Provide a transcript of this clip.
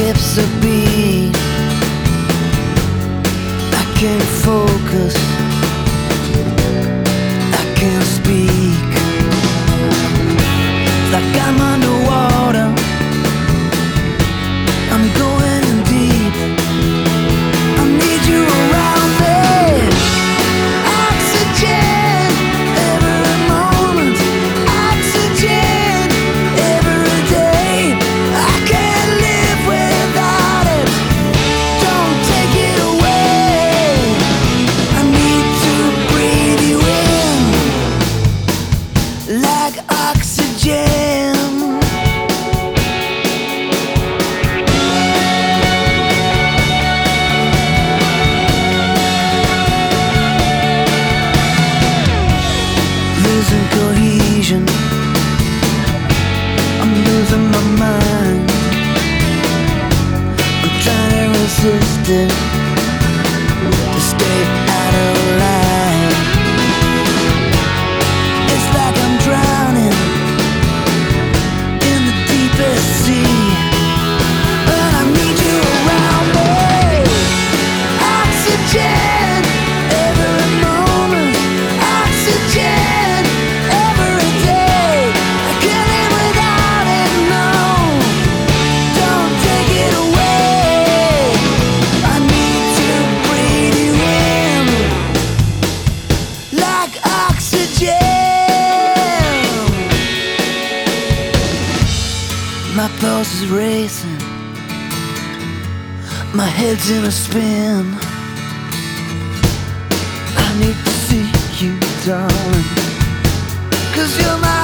hips a beat. I can't focus, I can't speak. It's like I'm underwater, I'm going in deep. I need you around me. Oxygen, every moment. Oxygen, every day. I can't live without it. Don't take it away. I need to breathe you in like oxygen. Losing cohesion, I'm losing my mind. I'm trying to resist it, to stay out of line. It's like I'm drowning in the deepest sea, but I need you around me. Oxygen, every moment. Oxygen, every day. I can't live without it, no. Don't take it away. I need to breathe you in like oxygen. My pulse is racing, my head's in a spin. I need to see you, darling, 'cause you're my